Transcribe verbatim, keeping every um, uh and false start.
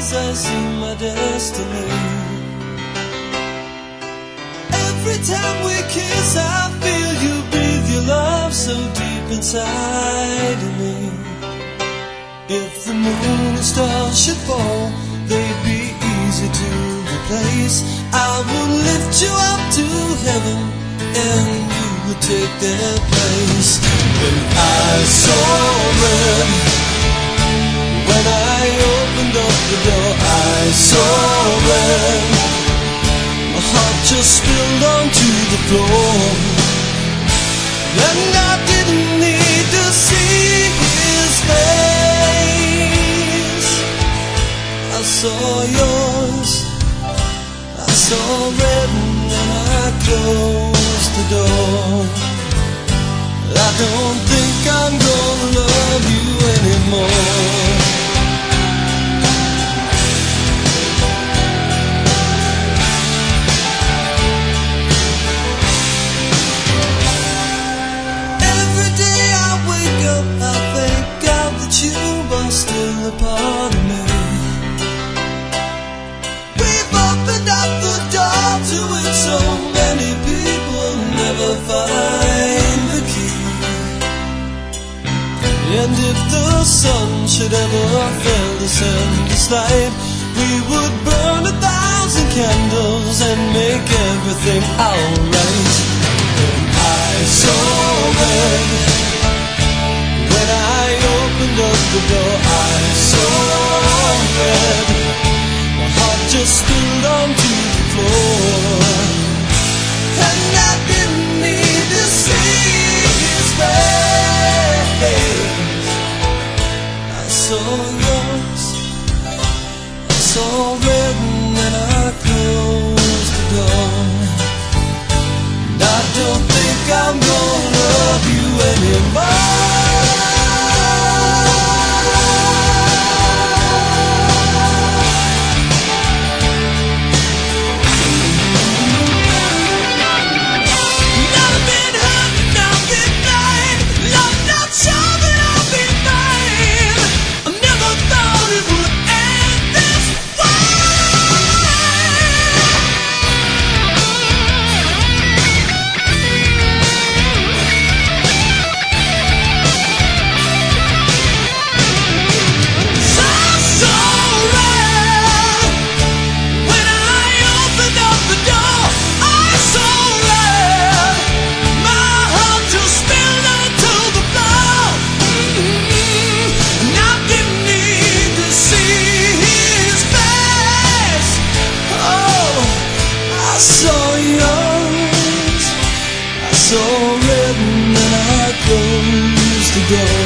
eyes I see my destiny. Every time we kiss I feel you breathe your love so deep inside of me. If the moon and stars should fall, they'd be easy to replace. I would lift you up to heaven and you would take their place. When I saw red, when I opened up the door, I saw red. My heart just spilled onto the floor, and I didn't need to see his face. I saw yours, I saw red, and I closed the door. I don't think I'm gonna love you anymore. Every day I wake up, I thank God that you are still a part of me. We've opened up the door to it, so many people never find the key. And if the sun should ever fail to send us light, we would burn a thousand candles and make everything alright. When I saw red, when I opened up the door, I saw red. My heart just spilled onto the floor, and I didn't need to see his face. I saw yours, I saw red, and I closed the door. And I don't think I'm gonna love you anymore. So red, and I closed the door.